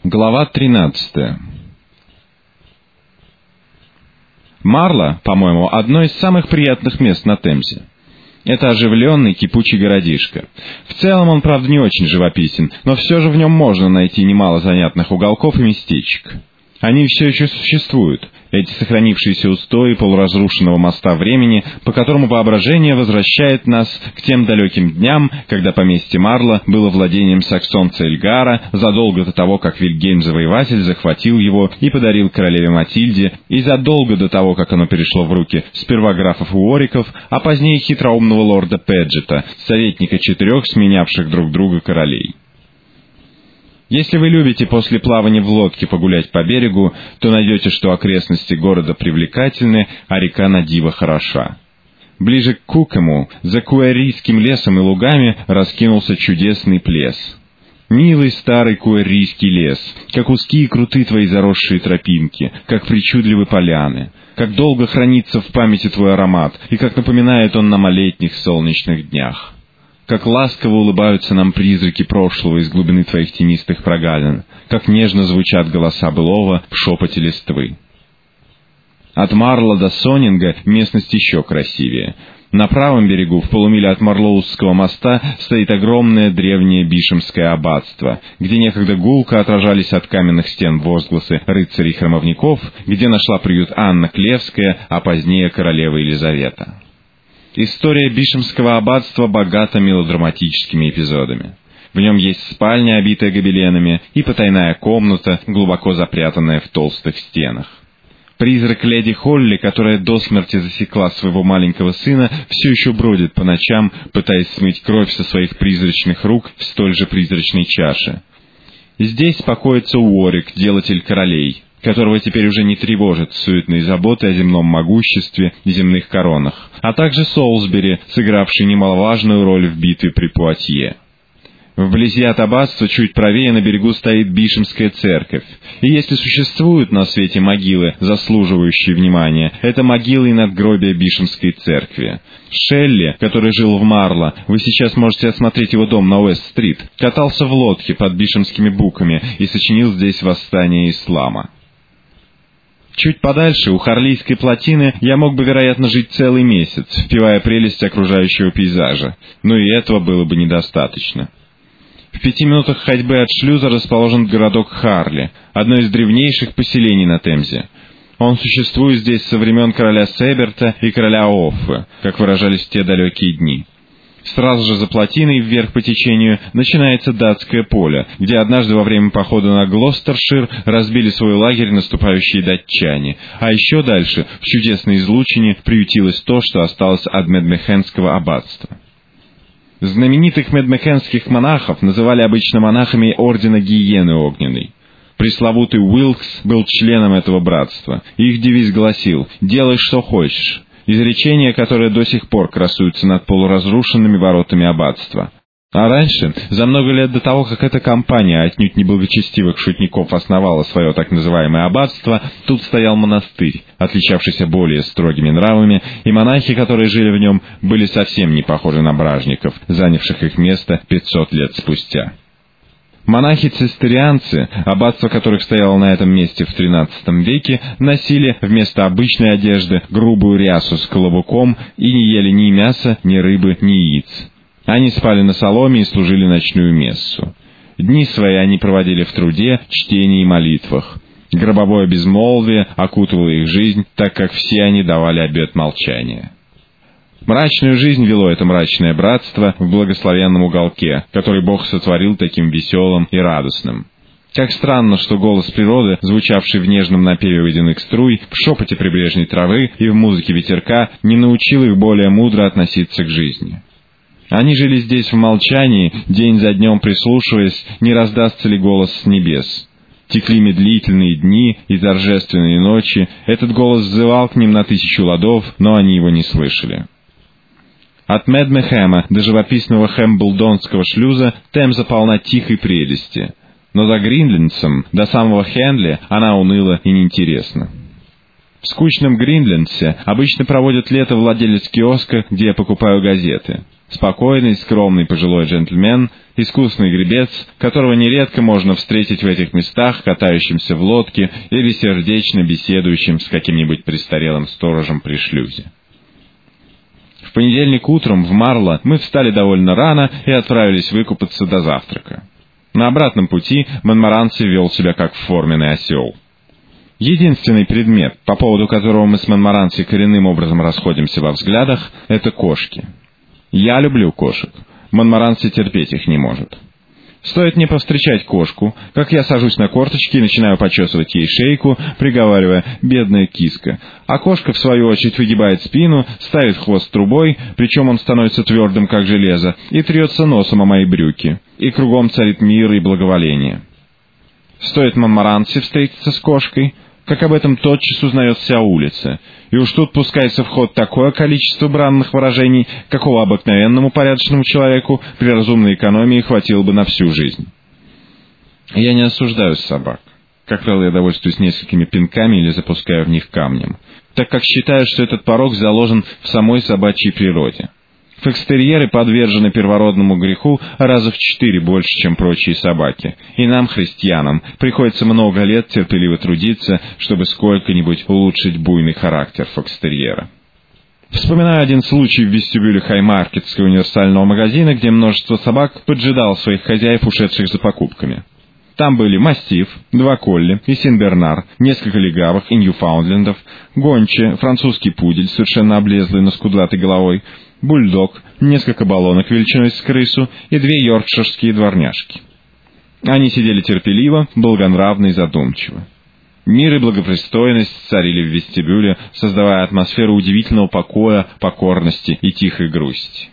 Глава 13. Марла, по-моему, одно из самых приятных мест на Темзе. Это оживленный, кипучий городишко. В целом он, правда, не очень живописен, но все же в нем можно найти немало занятных уголков и местечек. Они все еще существуют, эти сохранившиеся устои полуразрушенного моста времени, по которому воображение возвращает нас к тем далеким дням, когда поместье Марла было владением саксонца Эльгара задолго до того, как Вильгельм Завоеватель захватил его и подарил королеве Матильде, и задолго до того, как оно перешло в руки сперва графов Уориков, а позднее хитроумного лорда Педжета, советника 4 сменявших друг друга королей. Если вы любите после плавания в лодке погулять по берегу, то найдете, что окрестности города привлекательны, а река на диво хороша. Ближе к Кукэму, за куэррийским лесом и лугами, раскинулся чудесный плес. Милый старый куэррийский лес, как узкие и круты твои заросшие тропинки, как причудливы поляны, как долго хранится в памяти твой аромат, и как напоминает он нам о летних солнечных днях. Как ласково улыбаются нам призраки прошлого из глубины твоих тенистых прогалин, как нежно звучат голоса былого в шепоте листвы. От Марла до Сонинга местность еще красивее. На правом берегу, в полумиле от Марлоузского моста, стоит огромное древнее Бишемское аббатство, где некогда гулко отражались от каменных стен возгласы рыцарей-храмовников, где нашла приют Анна Клевская, а позднее королева Елизавета. История Бишемского аббатства богата мелодраматическими эпизодами. В нем есть спальня, обитая гобеленами, и потайная комната, глубоко запрятанная в толстых стенах. Призрак леди Холли, которая до смерти засекла своего маленького сына, все еще бродит по ночам, пытаясь смыть кровь со своих призрачных рук в столь же призрачной чаше. Здесь покоится Уорик, делатель королей, которого теперь уже не тревожат суетные заботы о земном могуществе и земных коронах, а также Солсбери, сыгравший немаловажную роль в битве при Пуатье. Вблизи от аббатства, чуть правее на берегу, стоит Бишемская церковь, и если существуют на свете могилы, заслуживающие внимания, это могилы и надгробия Бишемской церкви. Шелли, который жил в Марло, вы сейчас можете осмотреть его дом на Уэст-стрит, катался в лодке под бишемскими буками и сочинил здесь восстание ислама. Чуть подальше, у Харлийской плотины, я мог бы, вероятно, жить целый месяц, впивая прелесть окружающего пейзажа, но и этого было бы недостаточно. В 5 минутах ходьбы от шлюза расположен городок Харли, одно из древнейших поселений на Темзе. Он существует здесь со времен короля Себерта и короля Оффы, как выражались в те далекие дни. Сразу же за плотиной, вверх по течению, начинается датское поле, где однажды во время похода на Глостершир разбили свой лагерь наступающие датчане, а еще дальше, в чудесной излучине, приютилось то, что осталось от Медмехенского аббатства. Знаменитых медмехенских монахов называли обычно монахами ордена Гиены Огненной. Пресловутый Уилкс был членом этого братства, и их девиз гласил «Делай, что хочешь», изречение, которое до сих пор красуется над полуразрушенными воротами аббатства. А раньше, за много лет до того, как эта компания отнюдь не благочестивых шутников основала свое так называемое аббатство, тут стоял монастырь, отличавшийся более строгими нравами, и монахи, которые жили в нем, были совсем не похожи на бражников, занявших их место 500 лет спустя. Монахи-цистерианцы, аббатство которых стояло на этом месте в XIII веке, носили вместо обычной одежды грубую рясу с колобуком и не ели ни мяса, ни рыбы, ни яиц. Они спали на соломе и служили ночную мессу. Дни свои они проводили в труде, чтении и молитвах. Гробовое безмолвие окутывало их жизнь, так как все они давали обет молчания. Мрачную жизнь вело это мрачное братство в благословенном уголке, который Бог сотворил таким веселым и радостным. Как странно, что голос природы, звучавший в нежном напеве водяных струй, в шепоте прибрежной травы и в музыке ветерка, не научил их более мудро относиться к жизни. Они жили здесь в молчании, день за днем прислушиваясь, не раздастся ли голос с небес. Текли медлительные дни и торжественные ночи, этот голос взывал к ним на 1000 ладов, но они его не слышали. От Медмехема до живописного Хэмблдонского шлюза Темза полна тихой прелести, но за Гринлендсом до самого Хенли она уныла и неинтересна. В скучном Гринлендсе обычно проводит лето владелец киоска, где я покупаю газеты. Спокойный, скромный пожилой джентльмен, искусный гребец, которого нередко можно встретить в этих местах, катающимся в лодке или сердечно беседующим с каким-нибудь престарелым сторожем при шлюзе. В понедельник утром в Марло мы встали довольно рано и отправились выкупаться до завтрака. На обратном пути Монмаранси вел себя как форменный осел. Единственный предмет, по поводу которого мы с Монмаранси коренным образом расходимся во взглядах, это кошки. Я люблю кошек. Монмаранси терпеть их не может. Стоит мне повстречать кошку, как я сажусь на корточки и начинаю почесывать ей шейку, приговаривая «бедная киска». А кошка, в свою очередь, выгибает спину, ставит хвост трубой, причем он становится твердым, как железо, и трется носом о мои брюки. И кругом царит мир и благоволение. Стоит Монмаранси встретиться с кошкой, как об этом тотчас узнает вся улица, и уж тут пускается в ход такое количество бранных выражений, какого обыкновенному порядочному человеку при разумной экономии хватило бы на всю жизнь. Я не осуждаю собак. Как правило, я довольствуюсь несколькими пинками или запускаю в них камнем, так как считаю, что этот порок заложен в самой собачьей природе. Фокстерьеры подвержены первородному греху раза в 4 больше, чем прочие собаки, и нам, христианам, приходится много лет терпеливо трудиться, чтобы сколько-нибудь улучшить буйный характер фокстерьера. Вспоминаю один случай в вестибюле Хаймаркетского универсального магазина, где множество собак поджидало своих хозяев, ушедших за покупками. Там были мастиф, 2 колли и сен-бернар, несколько легавых и ньюфаундлендов, гонча, французский пудель, совершенно облезлый, но с кудлатой головой, бульдог, несколько баллонок величиной с крысу и 2 йоркширские дворняжки. Они сидели терпеливо, благонравно и задумчиво. Мир и благопристойность царили в вестибюле, создавая атмосферу удивительного покоя, покорности и тихой грусти.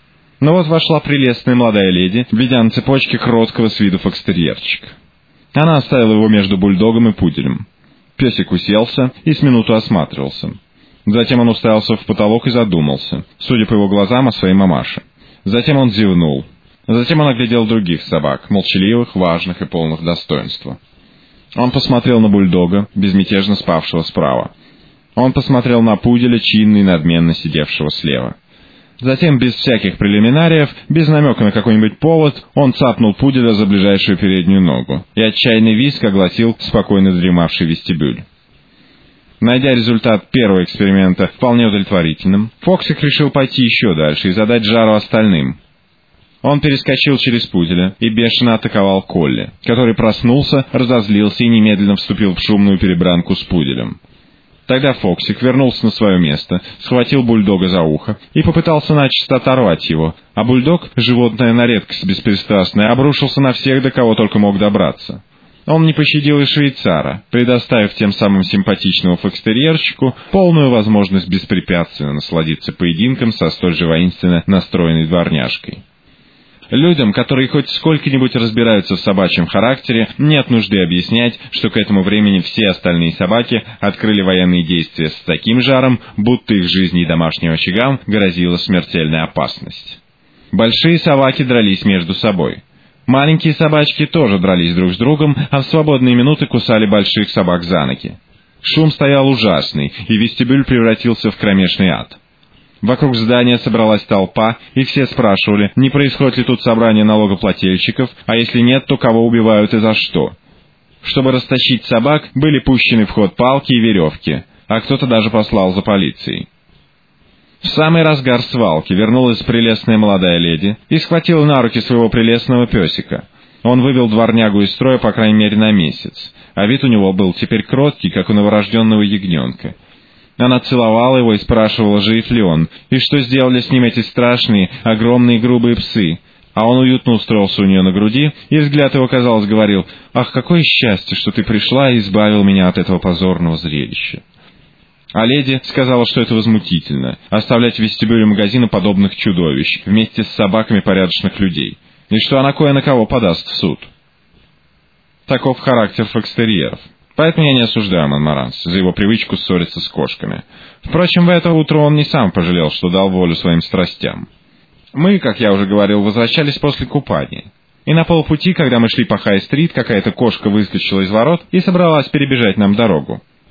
Но вот вошла прелестная молодая леди, ведя на цепочке кроткого с виду фокстерьерчика. Она оставила его между бульдогом и пуделем. Песик уселся и с минуту осматривался. Затем он уставился в потолок и задумался, судя по его глазам, о своей мамаше. Затем он зевнул. Затем он оглядел других собак, молчаливых, важных и полных достоинства. Он посмотрел на бульдога, безмятежно спавшего справа. Он посмотрел на пуделя, чинно и надменно сидевшего слева. Затем, без всяких прелиминариев, без намека на какой-нибудь повод, он цапнул пуделя за ближайшую переднюю ногу, и отчаянный визг огласил спокойно дремавший вестибюль. Найдя результат первого эксперимента вполне удовлетворительным, Фоксик решил пойти еще дальше и задать жару остальным. Он перескочил через пуделя и бешено атаковал Колли, который проснулся, разозлился и немедленно вступил в шумную перебранку с пуделем. Тогда Фоксик вернулся на свое место, схватил бульдога за ухо и попытался начисто оторвать его, а бульдог, животное на редкость беспристрастное, обрушился на всех, до кого только мог добраться. Он не пощадил и швейцара, предоставив тем самым симпатичному фокстерьерчику полную возможность беспрепятственно насладиться поединком со столь же воинственно настроенной дворняжкой. Людям, которые хоть сколько-нибудь разбираются в собачьем характере, нет нужды объяснять, что к этому времени все остальные собаки открыли военные действия с таким жаром, будто их жизни и домашним очагам грозила смертельная опасность. Большие собаки дрались между собой. Маленькие собачки тоже дрались друг с другом, а в свободные минуты кусали больших собак за ноги. Шум стоял ужасный, и вестибюль превратился в кромешный ад. Вокруг здания собралась толпа, и все спрашивали, не происходит ли тут собрание налогоплательщиков, а если нет, то кого убивают и за что. Чтобы растащить собак, были пущены в ход палки и веревки, а кто-то даже послал за полицией. В самый разгар свалки вернулась прелестная молодая леди и схватила на руки своего прелестного песика. Он вывел дворнягу из строя, по крайней мере, на месяц, а вид у него был теперь кроткий, как у новорожденного ягненка. Она целовала его и спрашивала, жив ли он, и что сделали с ним эти страшные, огромные грубые псы. А он уютно устроился у нее на груди, и взгляд его, казалось, говорил: «Ах, какое счастье, что ты пришла и избавил меня от этого позорного зрелища». А леди сказала, что это возмутительно — оставлять в вестибюле магазина подобных чудовищ вместе с собаками порядочных людей, и что она кое на кого подаст в суд. Таков характер фокстерьеров. Поэтому я не осуждаю Монмаранси за его привычку ссориться с кошками. Впрочем, в это утро он не сам пожалел, что дал волю своим страстям. Мы, как я уже говорил, возвращались после купания. И на полпути, когда мы шли по Хай-стрит, какая-то кошка выскочила из ворот и собралась перебежать нам дорогу.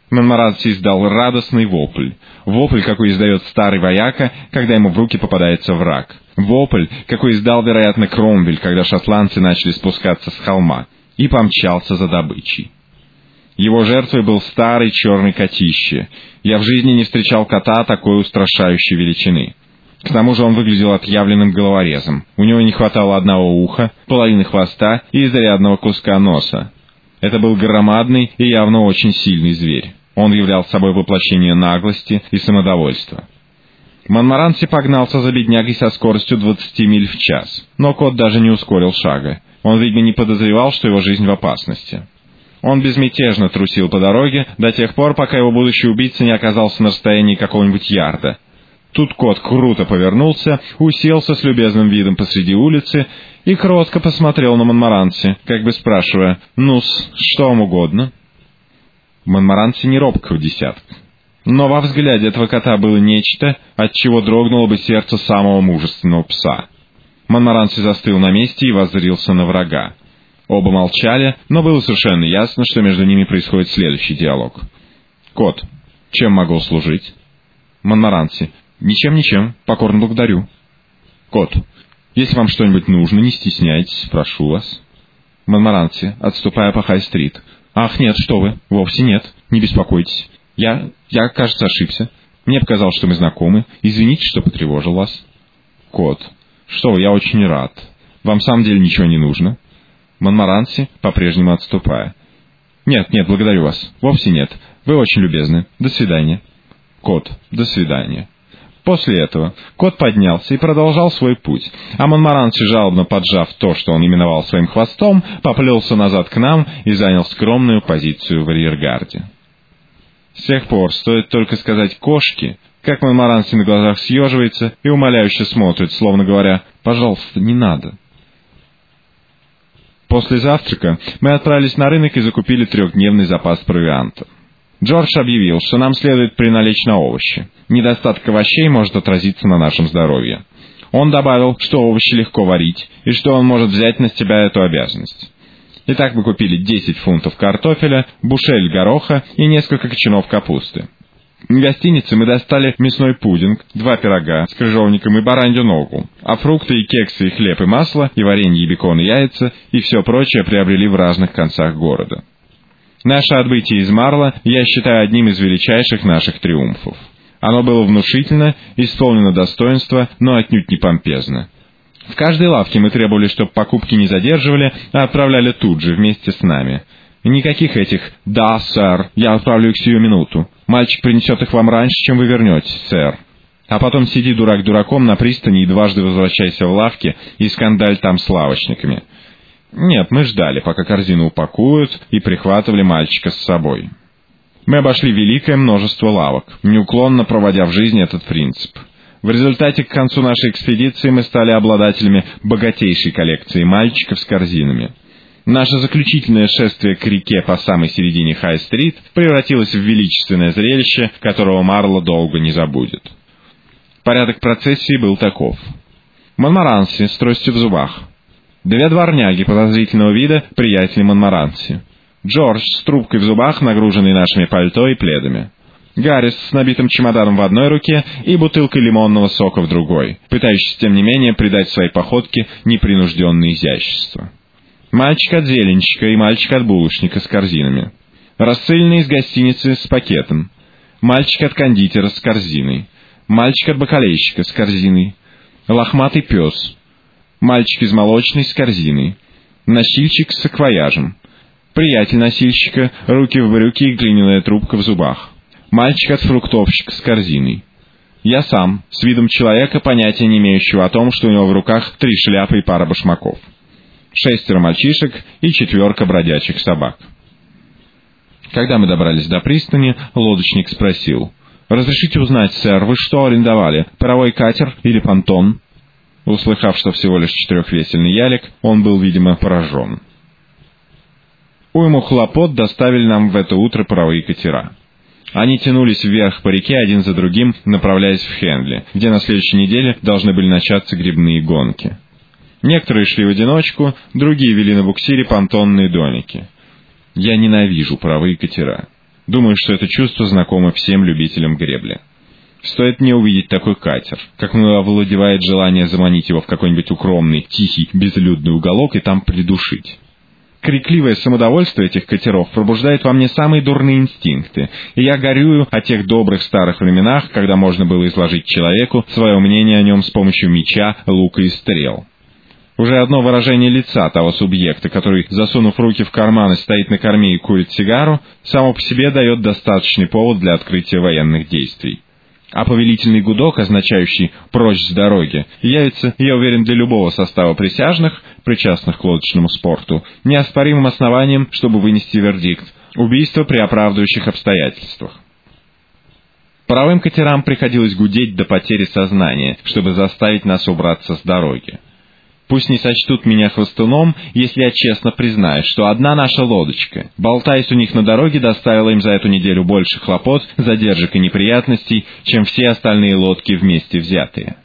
Монмаранси издал радостный вопль. Вопль, какой издает старый вояка, когда ему в руки попадается враг. Вопль, какой издал, вероятно, Кромвель, когда шотландцы начали спускаться с холма, и помчался за добычей. Его жертвой был старый черный котище. Я в жизни не встречал кота такой устрашающей величины. К тому же он выглядел отъявленным головорезом. У него не хватало одного уха, половины хвоста и изрядного куска носа. Это был громадный и явно очень сильный зверь. Он являл собой воплощение наглости и самодовольства. Монмаранси погнался за беднягой со скоростью 20 миль в час, но кот даже не ускорил шага. Он, видимо, не подозревал, что его жизнь в опасности. Он безмятежно трусил по дороге до тех пор, пока его будущий убийца не оказался на расстоянии какого-нибудь ярда. Тут кот круто повернулся, уселся с любезным видом посреди улицы и кротко посмотрел на Монмаранси, как бы спрашивая: «Ну-с, что вам угодно?» Монмаранси не робкого десятка. Но во взгляде этого кота было нечто, от чего дрогнуло бы сердце самого мужественного пса. Монмаранси застыл на месте и воззрился на врага. Оба молчали, но было совершенно ясно, что между ними происходит следующий диалог. «Кот, чем могу служить?» Монмаранси: «Ничем, покорно благодарю». «Кот, если вам что-нибудь нужно, не стесняйтесь, прошу вас». Монмаранси, отступая по Хай-стрит: «Ах, нет, что вы, вовсе нет, не беспокойтесь. Я, кажется, ошибся. Мне показалось, что мы знакомы. Извините, что потревожил вас». «Кот, что вы, я очень рад. Вам в самом деле ничего не нужно?» Монмаранси, по-прежнему отступая: «Нет, благодарю вас. Вовсе нет. Вы очень любезны. До свидания». «Кот, до свидания». После этого кот поднялся и продолжал свой путь, а Монмаранси, жалобно поджав то, что он именовал своим хвостом, поплелся назад к нам и занял скромную позицию в арьергарде. С тех пор стоит только сказать «кошки», как Монмаранси на глазах съеживается и умоляюще смотрит, словно говоря: «Пожалуйста, не надо». После завтрака мы отправились на рынок и закупили 3-дневный запас провианта. Джордж объявил, что нам следует приналечь на овощи. Недостаток овощей может отразиться на нашем здоровье. Он добавил, что овощи легко варить, и что он может взять на себя эту обязанность. Итак, мы купили 10 фунтов картофеля, бушель гороха и несколько кочанов капусты. В гостинице мы достали мясной пудинг, 2 пирога с крыжовником и баранью ногу, а фрукты и кексы, и хлеб, и масло, и варенье, и бекон, и яйца, и все прочее приобрели в разных концах города. Наше отбытие из Марла я считаю одним из величайших наших триумфов. Оно было внушительно, исполнено достоинства, но отнюдь не помпезно. В каждой лавке мы требовали, чтобы покупки не задерживали, а отправляли тут же, вместе с нами. Никаких этих «Да, сэр, я отправлю их сию минуту. Мальчик принесет их вам раньше, чем вы вернетесь, сэр». А потом сиди дурак дураком на пристани и дважды возвращайся в лавки и скандаль там с лавочниками. Нет, мы ждали, пока корзину упакуют, и прихватывали мальчика с собой. Мы обошли великое множество лавок, неуклонно проводя в жизни этот принцип. В результате к концу нашей экспедиции мы стали обладателями богатейшей коллекции мальчиков с корзинами. Наше заключительное шествие к реке по самой середине Хай-стрит превратилось в величественное зрелище, которого Марло долго не забудет. Порядок процессии был таков. Монмаранси с тростью в зубах. 2 дворняги подозрительного вида, приятели Монмаранси. Джордж с трубкой в зубах, нагруженный нашими пальто и пледами. Гаррис с набитым чемоданом в одной руке и бутылкой лимонного сока в другой, пытающийся, тем не менее, придать своей походке непринужденное изящество. Мальчик от зеленщика и мальчик от булочника с корзинами. Рассыльный из гостиницы с пакетом. Мальчик от кондитера с корзиной. Мальчик от бакалейщика с корзиной. Лохматый пес. Мальчик из молочной с корзиной. Носильщик с саквояжем. Приятель носильщика, руки в брюки и глиняная трубка в зубах. Мальчик от фруктовщика с корзиной. Я сам, с видом человека, понятия не имеющего о том, что у него в руках 3 шляпы и пара башмаков. 6 мальчишек и 4 бродячих собак. Когда мы добрались до пристани, лодочник спросил: «Разрешите узнать, сэр, вы что арендовали, паровой катер или понтон?» Услыхав, что всего лишь 4-весельный ялик, он был, видимо, поражен. Уйму хлопот доставили нам в это утро паровые катера. Они тянулись вверх по реке один за другим, направляясь в Хенли, где на следующей неделе должны были начаться гребные гонки. Некоторые шли в одиночку, другие вели на буксире понтонные домики. Я ненавижу паровые катера. Думаю, что это чувство знакомо всем любителям гребли. Стоит мне увидеть такой катер, как мне овладевает желание заманить его в какой-нибудь укромный, тихий, безлюдный уголок и там придушить. Крикливое самодовольство этих катеров пробуждает во мне самые дурные инстинкты, и я горюю о тех добрых старых временах, когда можно было изложить человеку свое мнение о нем с помощью меча, лука и стрел. Уже одно выражение лица того субъекта, который, засунув руки в карманы, стоит на корме и курит сигару, само по себе дает достаточный повод для открытия военных действий. А повелительный гудок, означающий «прочь с дороги», явится, я уверен, для любого состава присяжных, причастных к лодочному спорту, неоспоримым основанием, чтобы вынести вердикт «убийство при оправдывающих обстоятельствах». Паровым катерам приходилось гудеть до потери сознания, чтобы заставить нас убраться с дороги. Пусть не сочтут меня хвостуном, если я честно признаюсь, что одна наша лодочка, болтаясь у них на дороге, доставила им за эту неделю больше хлопот, задержек и неприятностей, чем все остальные лодки вместе взятые.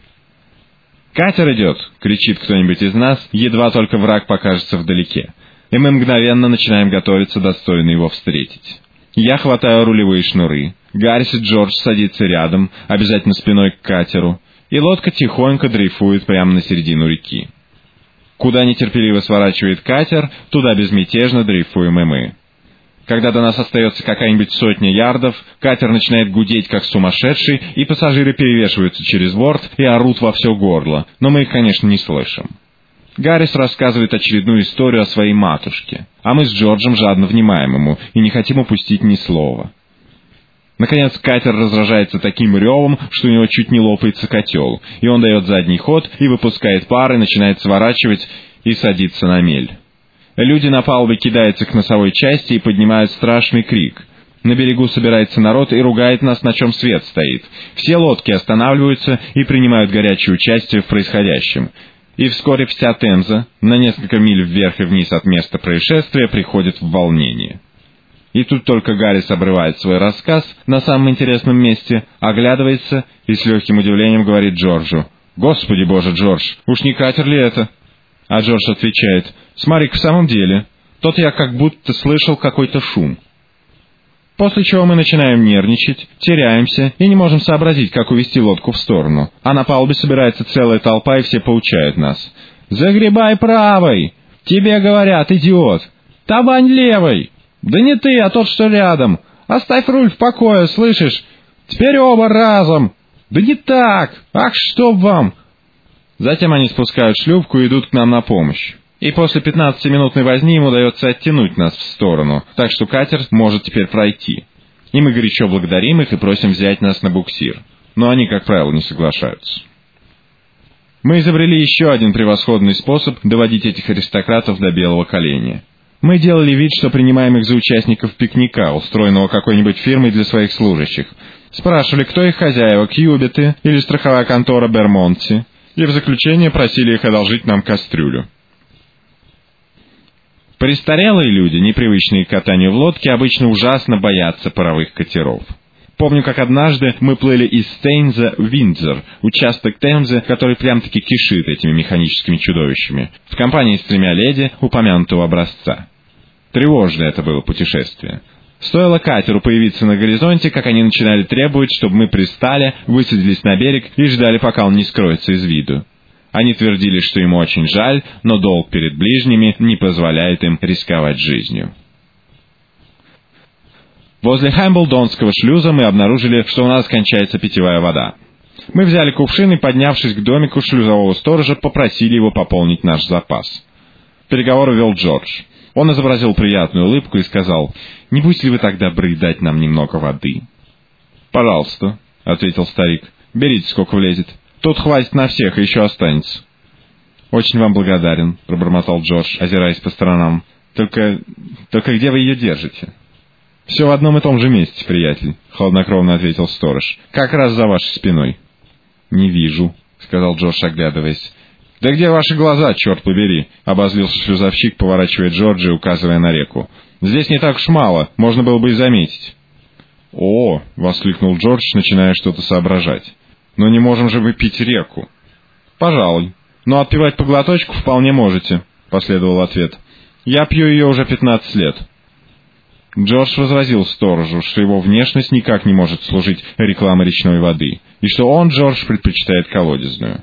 «Катер идет!» — кричит кто-нибудь из нас, едва только враг покажется вдалеке, и мы мгновенно начинаем готовиться достойно его встретить. Я хватаю рулевые шнуры, Гаррис и Джордж садятся рядом, обязательно спиной к катеру, и лодка тихонько дрейфует прямо на середину реки. Куда нетерпеливо сворачивает катер, туда безмятежно дрейфуем и мы. Когда до нас остается какая-нибудь сотня ярдов, катер начинает гудеть как сумасшедший, и пассажиры перевешиваются через борт и орут во все горло, но мы их, конечно, не слышим. Гаррис рассказывает очередную историю о своей матушке, а мы с Джорджем жадно внимаем ему и не хотим упустить ни слова. Наконец катер разражается таким ревом, что у него чуть не лопается котел, и он дает задний ход и выпускает пар и начинает сворачивать и садиться на мель. Люди на палубе кидаются к носовой части и поднимают страшный крик. На берегу собирается народ и ругает нас, на чем свет стоит. Все лодки останавливаются и принимают горячее участие в происходящем. И вскоре вся Темза, на несколько миль вверх и вниз от места происшествия, приходит в волнение. И тут только Гаррис обрывает свой рассказ на самом интересном месте, оглядывается и с легким удивлением говорит Джорджу: «Господи Боже, Джордж, уж не катер ли это?» А Джордж отвечает: «Смотри-ка, в самом деле, тот я как будто слышал какой-то шум». После чего мы начинаем нервничать, теряемся и не можем сообразить, как увести лодку в сторону. А на палубе собирается целая толпа, и все поучают нас: «Загребай правой! Тебе говорят, идиот! Табань левой! Да не ты, а тот, что рядом! Оставь руль в покое, слышишь? Теперь оба разом! Да не так! Ах, чтоб вам!» Затем они спускают шлюпку и идут к нам на помощь. И после 15-минутной возни им удается оттянуть нас в сторону, так что катер может теперь пройти. И мы горячо благодарим их и просим взять нас на буксир. Но они, как правило, не соглашаются. Мы изобрели еще один превосходный способ доводить этих аристократов до белого коленя. Мы делали вид, что принимаем их за участников пикника, устроенного какой-нибудь фирмой для своих служащих. Спрашивали, кто их хозяева, Кьюбиты или страховая контора Бермонти, и в заключение просили их одолжить нам кастрюлю. Престарелые люди, непривычные к катанию в лодке, обычно ужасно боятся паровых катеров. Помню, как однажды мы плыли из Стейнза в Виндзор, участок Темзы, который прям-таки кишит этими механическими чудовищами, в компании с 3 леди упомянутого образца. Тревожное это было путешествие. Стоило катеру появиться на горизонте, как они начинали требовать, чтобы мы пристали, высадились на берег и ждали, пока он не скроется из виду. Они твердили, что им очень жаль, но долг перед ближними не позволяет им рисковать жизнью. Возле Хэмблдонского шлюза мы обнаружили, что у нас кончается питьевая вода. Мы взяли кувшин и, поднявшись к домику шлюзового сторожа, попросили его пополнить наш запас. Переговоры вел Джордж. Он изобразил приятную улыбку и сказал: «Не будете ли вы так добры дать нам немного воды?» «Пожалуйста», — ответил старик, — «берите, сколько влезет. Тут хватит на всех, и еще останется». «Очень вам благодарен», — пробормотал Джордж, озираясь по сторонам. Только где вы ее держите?» «Все в одном и том же месте, приятель», — хладнокровно ответил сторож. «Как раз за вашей спиной». «Не вижу», — сказал Джордж, оглядываясь. «Да где ваши глаза, черт побери?» — обозлился шлюзовщик, поворачивая Джорджа и указывая на реку. «Здесь не так уж мало, можно было бы и заметить». «О!» — воскликнул Джордж, начиная что-то соображать. «Но не можем же мы пить реку». «Пожалуй. Но отпивать по глоточку вполне можете», — последовал ответ. «Я пью ее уже 15 лет». Джордж возразил сторожу, что его внешность никак не может служить рекламой речной воды, и что он, Джордж, предпочитает колодезную.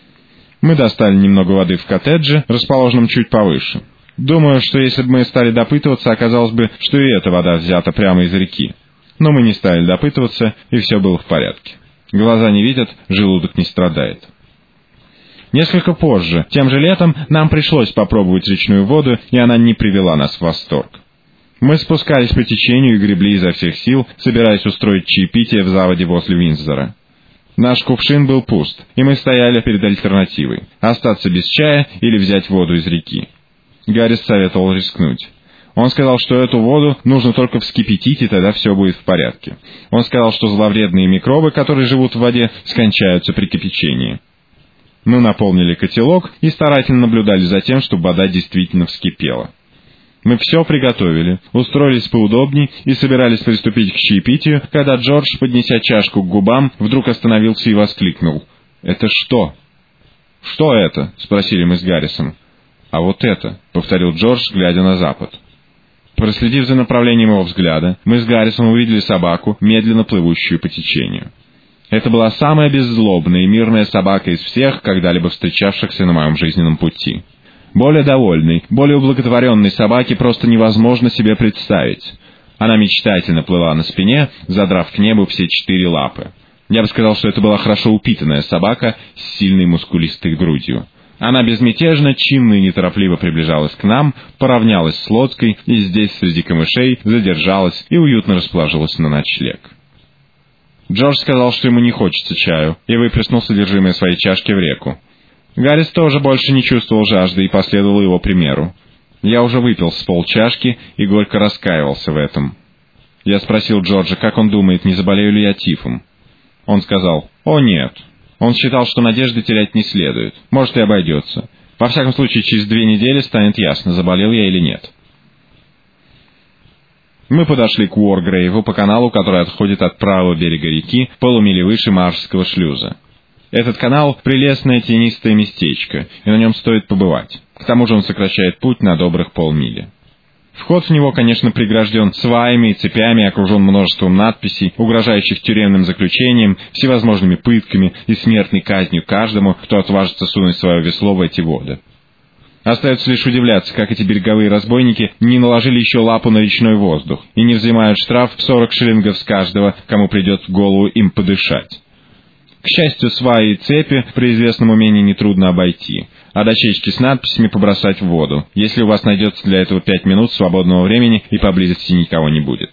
Мы достали немного воды в коттедже, расположенном чуть повыше. Думаю, что если бы мы стали допытываться, оказалось бы, что и эта вода взята прямо из реки. Но мы не стали допытываться, и все было в порядке. Глаза не видят, желудок не страдает. Несколько позже, тем же летом, нам пришлось попробовать речную воду, и она не привела нас в восторг. Мы спускались по течению и гребли изо всех сил, собираясь устроить чаепитие в заводе возле Виндзора. Наш кувшин был пуст, и мы стояли перед альтернативой – остаться без чая или взять воду из реки. Гаррис советовал рискнуть. Он сказал, что эту воду нужно только вскипятить, и тогда все будет в порядке. Он сказал, что зловредные микробы, которые живут в воде, скончаются при кипячении. Мы наполнили котелок и старательно наблюдали за тем, чтобы вода действительно вскипела. Мы все приготовили, устроились поудобней и собирались приступить к чаепитию, когда Джордж, поднеся чашку к губам, вдруг остановился и воскликнул. «Это что?» «Что это?» — спросили мы с Гаррисом. «А вот это», — повторил Джордж, глядя на запад. Проследив за направлением его взгляда, мы с Гаррисом увидели собаку, медленно плывущую по течению. Это была самая беззлобная и мирная собака из всех, когда-либо встречавшихся на моем жизненном пути. Более довольной, более ублаготворенной собаки просто невозможно себе представить. Она мечтательно плыла на спине, задрав к небу все 4 лапы. Я бы сказал, что это была хорошо упитанная собака с сильной мускулистой грудью. Она безмятежно, чинно и неторопливо приближалась к нам, поравнялась с лодкой и здесь, среди камышей, задержалась и уютно расположилась на ночлег. Джордж сказал, что ему не хочется чаю, и выплеснул содержимое своей чашки в реку. Гаррис тоже больше не чувствовал жажды и последовал его примеру. Я уже выпил с полчашки и горько раскаивался в этом. Я спросил Джорджа, как он думает, не заболею ли я тифом. Он сказал: «О, нет». Он считал, что надежды терять не следует. Может, и обойдется. Во всяком случае, через 2 недели станет ясно, заболел я или нет. Мы подошли к Уоргрейву по каналу, который отходит от правого берега реки, полумили выше Маршского шлюза. Этот канал — прелестное тенистое местечко, и на нем стоит побывать. К тому же он сокращает путь на добрых полмили. Вход в него, конечно, прегражден сваями и цепями, окружен множеством надписей, угрожающих тюремным заключением, всевозможными пытками и смертной казнью каждому, кто отважится сунуть свое весло в эти воды. Остается лишь удивляться, как эти береговые разбойники не наложили еще лапу на речной воздух и не взимают штраф в 40 шиллингов с каждого, кому придет в голову им подышать. К счастью, сваи и цепи при известном умении нетрудно обойти, а дощечки с надписями побросать в воду, если у вас найдется для этого 5 минут свободного времени и поблизости никого не будет.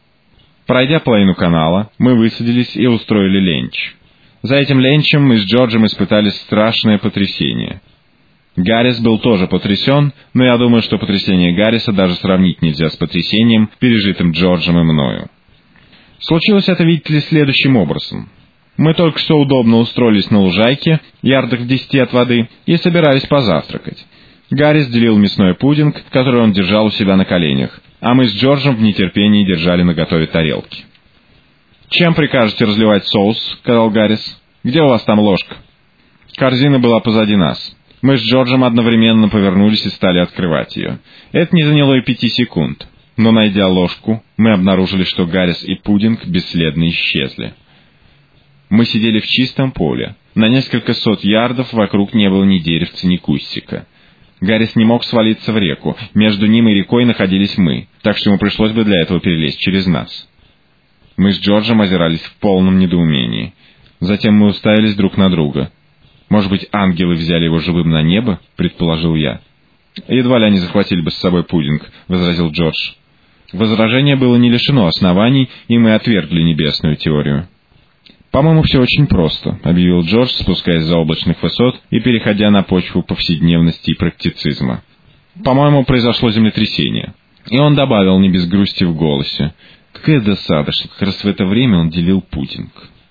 Пройдя половину канала, мы высадились и устроили ленч. За этим ленчем мы с Джорджем испытали страшное потрясение. Гаррис был тоже потрясен, но я думаю, что потрясение Гарриса даже сравнить нельзя с потрясением, пережитым Джорджем и мною. Случилось это, видите ли, следующим образом. Мы только что удобно устроились на лужайке, ярдах в 10 от воды, и собирались позавтракать. Гаррис делил мясной пудинг, который он держал у себя на коленях, а мы с Джорджем в нетерпении держали наготове тарелки. «Чем прикажете разливать соус?» — сказал Гаррис. «Где у вас там ложка?» Корзина была позади нас. Мы с Джорджем одновременно повернулись и стали открывать ее. Это не заняло и 5 секунд. Но, найдя ложку, мы обнаружили, что Гаррис и пудинг бесследно исчезли. Мы сидели в чистом поле. На несколько сот ярдов вокруг не было ни деревца, ни кустика. Гаррис не мог свалиться в реку. Между ним и рекой находились мы, так что ему пришлось бы для этого перелезть через нас. Мы с Джорджем озирались в полном недоумении. Затем мы уставились друг на друга. «Может быть, ангелы взяли его живым на небо?» — предположил я. «Едва ли они захватили бы с собой пудинг», — возразил Джордж. Возражение было не лишено оснований, и мы отвергли небесную теорию. «По-моему, все очень просто», — объявил Джордж, спускаясь с заоблачных высот и переходя на почву повседневности и практицизма. «По-моему, произошло землетрясение». И он добавил не без грусти в голосе: «Какая досада, что как раз в это время он делил пудинг».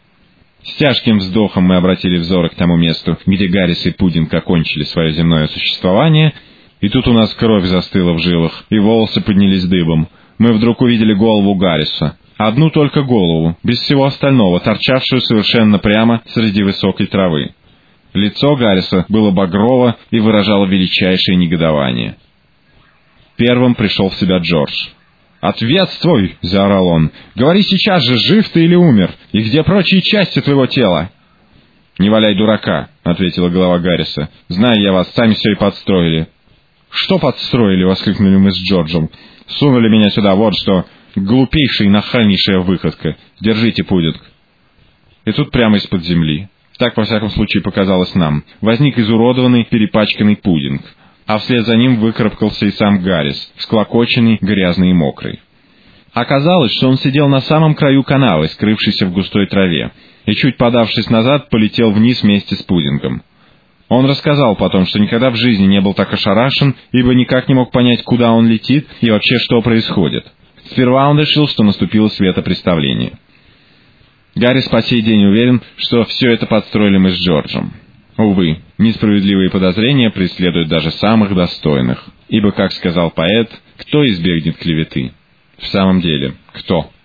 С тяжким вздохом мы обратили взоры к тому месту, где Гаррис и пудинг окончили свое земное существование, и тут у нас кровь застыла в жилах, и волосы поднялись дыбом. Мы вдруг увидели голову Гарриса. Одну только голову, без всего остального, торчавшую совершенно прямо среди высокой травы. Лицо Гарриса было багрово и выражало величайшее негодование. Первым пришел в себя Джордж. «Ответствуй!» — заорал он. «Говори сейчас же, жив ты или умер, и где прочие части твоего тела?» «Не валяй дурака», — ответила голова Гарриса. «Знаю я вас, сами все и подстроили». «Что подстроили?» — воскликнули мы с Джорджем. «Сунули меня сюда, вот что. Глупейшая и нахальнейшая выходка. Держите, пудинг». И тут прямо из-под земли, так во всяком случае показалось нам, возник изуродованный, перепачканный пудинг, а вслед за ним выкарабкался и сам Гаррис, всклокоченный, грязный и мокрый. Оказалось, что он сидел на самом краю канавы, скрывшийся в густой траве, и, чуть подавшись назад, полетел вниз вместе с пудингом. Он рассказал потом, что никогда в жизни не был так ошарашен, ибо никак не мог понять, куда он летит и вообще что происходит. Сперва он решил, что наступило светопреставление. Гаррис по сей день уверен, что все это подстроили мы с Джорджем. Увы, несправедливые подозрения преследуют даже самых достойных, ибо, как сказал поэт, кто избегнет клеветы? В самом деле, кто?